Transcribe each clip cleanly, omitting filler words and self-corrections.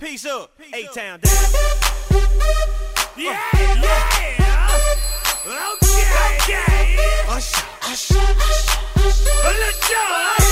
Peace up, A-Town down. Yeah, yeah. Okay. Usher, usher, usher. Let's go.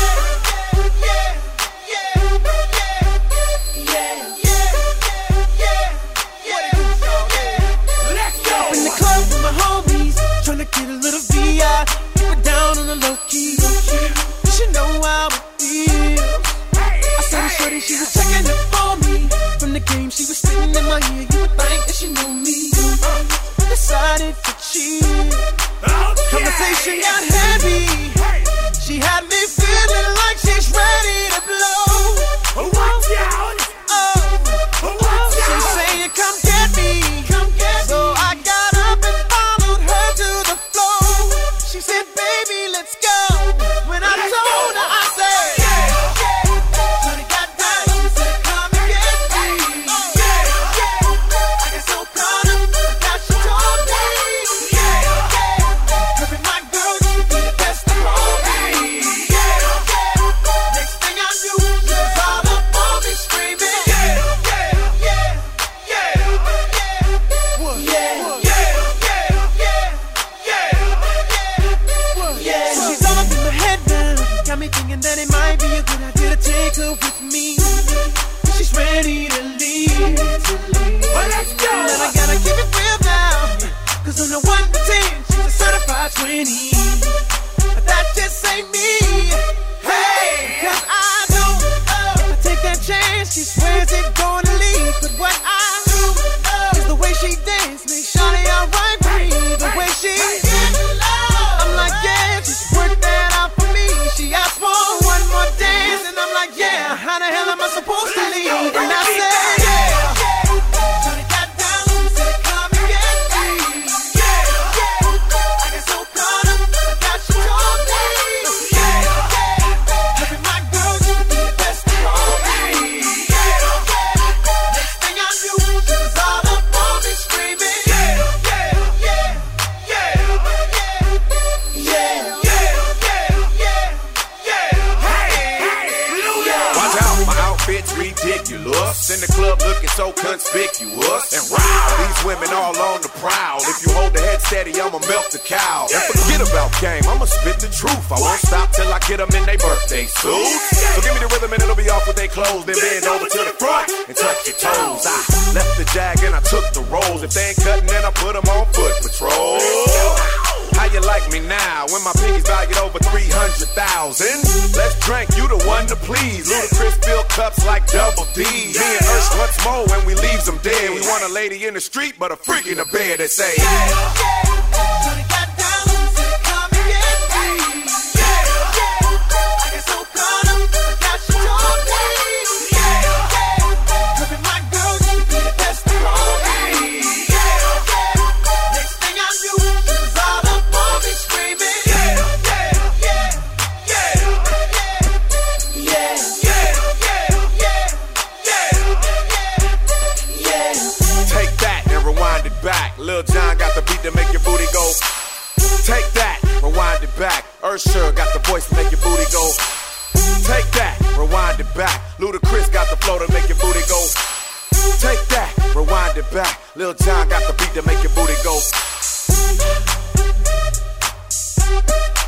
In the club with my homies, tryna get a little VI. Keep it down on the low key. You should know how it feels. I saw the shorty, she was checking up for me. From the game, she was spitting in my ear. You would think that she knew me. Decided to cheat. Conversation got heavy. She had me feeling like she's ready to blow. Watch out. She's saying, come get me. So I got up and followed her to the floor. She said, baby, let's go. When I told her, I said, shorty got down, she said, come and get me. I got so caught up, forgot she told me. Her and my girl, she be the best of all me. Next thing I knew, she was all up on me screaming. She's all up in my head now. Got me thinking that it might be a good idea to take her with me. She's ready to leave. Well, let's go. But I gotta keep it real now. Cause on the 1 to 10, she's a certified 20. But that just ain't me. Hey, cause I know if I take that chance, she swears it's gonna leave. But what I do is the way she dance makes Shawty alright with me. The way she I'm like, yeah, just work that out for me. She asked for one more dance, and I'm like, yeah, how the hell am I supposed to leave? And I said, Shawty got down, she said, come and get me. I got so caught up, forgot she told me. Her and my girl, she be the best of all me. Next thing I knew, she was all up on me screaming. Watch out, my outfit's ridiculous. In the club looking so conspicuous. And wow, these women all on the prowl. If you hold the head steady, I'ma melt the cow. And forget about game, I'ma spit the truth. I won't stop till I get them in their birthday suits. So give me the rhythm and it'll be off with their clothes. Then bend over to the front and touch your toes. I left the jag and I took the rolls. If they ain't cutting, then I put them on foot patrol. How you like me now when my pinky's valued over 300,000? Let's drink, you the one to please. Ludacris fill cups like Double D. Me and Ursh once more when we leaves them dead. We want a lady in the street, but a freak in the bed that say, Shawty got down, she said, come and get me. I got so caught up, forgot she told me. Her and my girl, she be the best of all me. Next thing I knew, she was all up on me screaming. take that and rewind it back. Lil Jon got the beat to make your booty go. Take that, rewind it back. Usher got the voice to make your booty go. Take that, rewind it back. Ludacris got the flow to make your booty go. Take that, rewind it back. Lil Jon got the beat to make your booty go.